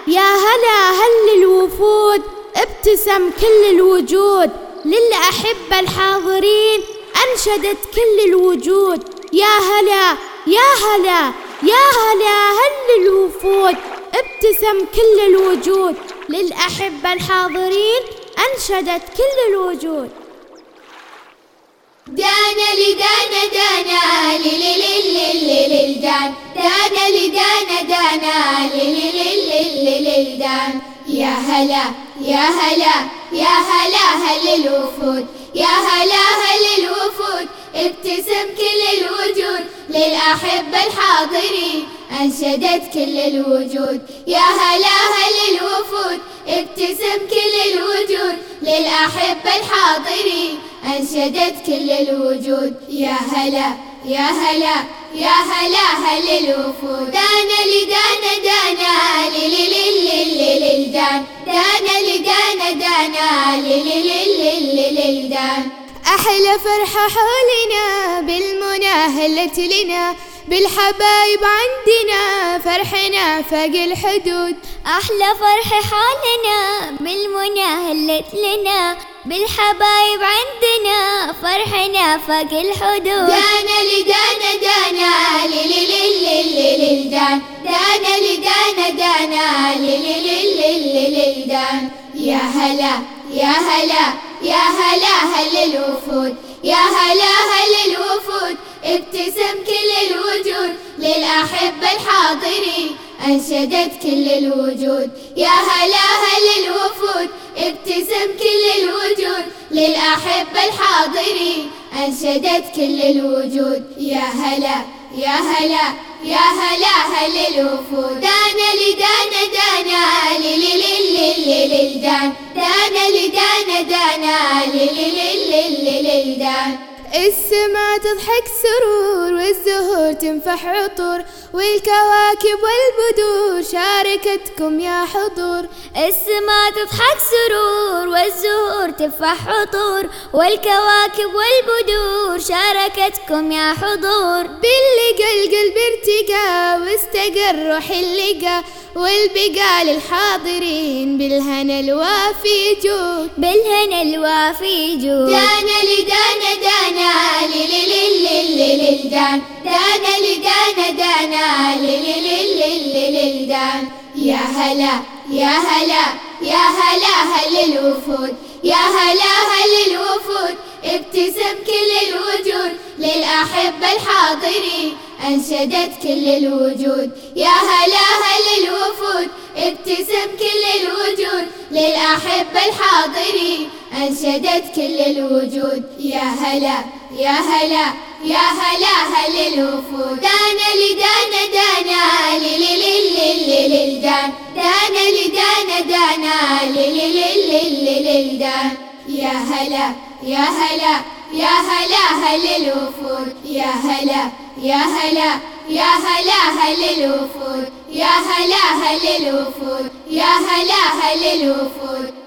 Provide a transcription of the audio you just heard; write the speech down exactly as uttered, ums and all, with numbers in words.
يا هلا هل الوفود، ابتسم كل الوجود للأحبة الحاضرين، أنشدت كل الوجود. يا هلا يا هلا يا هلا هل الوفود، ابتسم كل الوجود للأحبة الحاضرين، أنشدت كل الوجود. دانا لدانا دانا للدان، دانا لدانا دانا للدان. يا هلا يا هلا يا هلا هل الوفود، يا هلا هل الوفود، ابتسم كل الوجود للأحبة الحاضرين، أنشدت كل الوجود. يا هلا هل الوفود، ابتسم كل الوجود للأحبة الحاضرين، أنشدت كل الوجود. يا هلا يا هلا يا هلا هل الوفود. دانا لدانا دانا للدان، دانا لدانا دانا للدان. أحلى فرحة حولنا بالمنى هلت لنا، بالحبايب عندنا فرحنا فاق الحدود. أحلى فرحة حولنا بالمنى هلت لنا، بالحبايب عندنا فرحنا فاق الحدود. دانا لدانا دانا للدان، دانا لدانا دانا للدان. يا هلا يا هلا يا هلا هل الوفود، يا هلا هل الوفود، ابتسم كل الوجود للأحبة الحاضرين، أنشدت كل الوجود. يا هلا هل الوفود، ابتسم كل الوجود للأحبة الحاضرين، أنشدت كل الوجود. يا هلا يا هلا يا هلا هل الوفود. دانا لدانا دانا للدان، دانا لدانا دانا للدان. السما تضحك سرور والزهور تنفح عطور، والكواكب والبدور شاركتكم يا حضور. السما تضحك سرور والزهور تنفح عطور، والكواكب والبدور شاركتكم يا حضور. باللقا القلب ارتقى واستقر روح اللقا، والبقاء للحاضرين بالهنا الوافي جود، بالهنا الوافي جود. دانا لدانا دانا للدان، دانا لدانا دانا للدان. يا هلا يا هلا يا هلا هل الوفود، يا هلا هل الوفود، ابتسم كل الوجود للأحبة الحاضرين، أنشدت كل الوجود. يا هلا هل الوفود، ابتسم كل الوجود للأحبة الحاضرين، أنشدت كل الوجود. يا هلا يا هلا يا هلا هل الوفود. دانا لدانا دانا للدان، دانا لدانا دانا للدان. يا هلا يا هلا يا هلا هل الوفود، يا هلا يا هلا يا هلا هل الوفود، يا هلا هل الوفود، يا هلا هل الوفود.